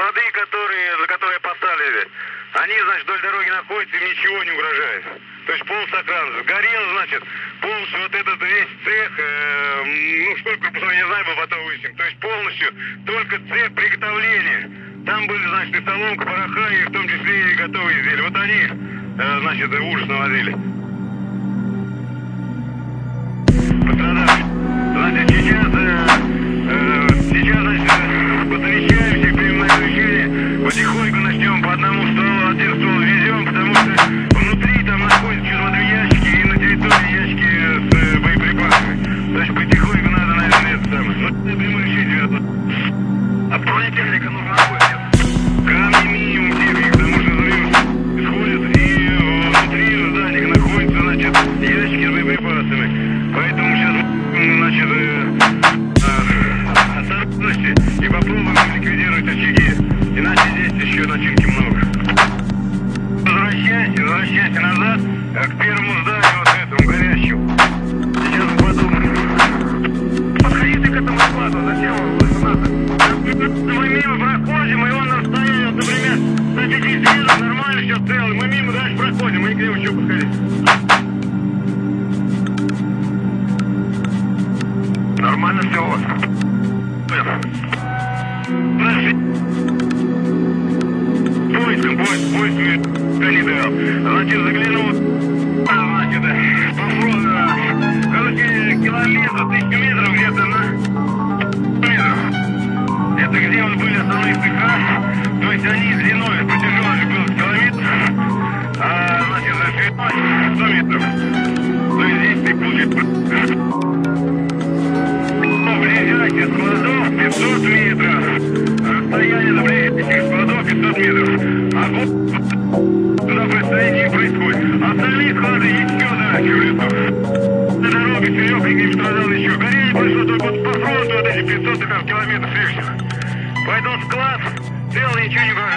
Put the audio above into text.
склады, за которые поставили, они, значит, вдоль дороги находятся, им ничего не угрожает. То есть полсохранности. Сгорел, значит, полностью вот этот весь цех, сколько корпусов, я не знаю, был потом выясним. То есть полностью только цех приготовления. Там были, значит, и соломка, пороха, и в том числе и готовые изделия. Вот они, значит, ужас наводили. Пострадавших. Значит, сейчас, значит, посовещаемся, примем на решение. Потихоньку начнем по одному стволу, один ствол везем, потому что внутри там находятся чудо ящики, и на территории ящики с боеприпасами. Значит, потихоньку надо, наверное, это самое. Ну, это примем решение. А бронетехника нужна будет? Крайне минимум техники, потому что взрыв исходит, и внутри здания находятся, значит, ящики с боеприпасами. Поэтому сейчас, значит, осторожности и попробуем ликвидировать очаги. Иначе здесь еще начинки много. Возвращайся назад к первому зданию, вот этому горящему. Сейчас мы подумаем. Подходи ты к этому складу, зачем его надо? Мы мимо проходим, и он на расстоянии, вот, например, на 5 метров нормально все целый. Мы мимо дальше проходим, мы не к нему еще подходить. Нормально все у вас. Поиск, коридор. Значит, заглянул, значит, короче, километр, 1000 метров где-то на метров. Это где вот были основные цеха, то есть они длиной, протяженностью был километр, а, значит, шириной 100 метров. То есть здесь ты получишь... Ближайших складов 500 метров. Расстояние до ближайших складов 500 метров. А вот туда расстояние не происходит. Остальные склады еще дальше в лесу. На дороге Серег не пострадал еще. Горение прошло только по фронту вот эти 500 километров лишних. Поэтому склад целый, ничего не угрожает.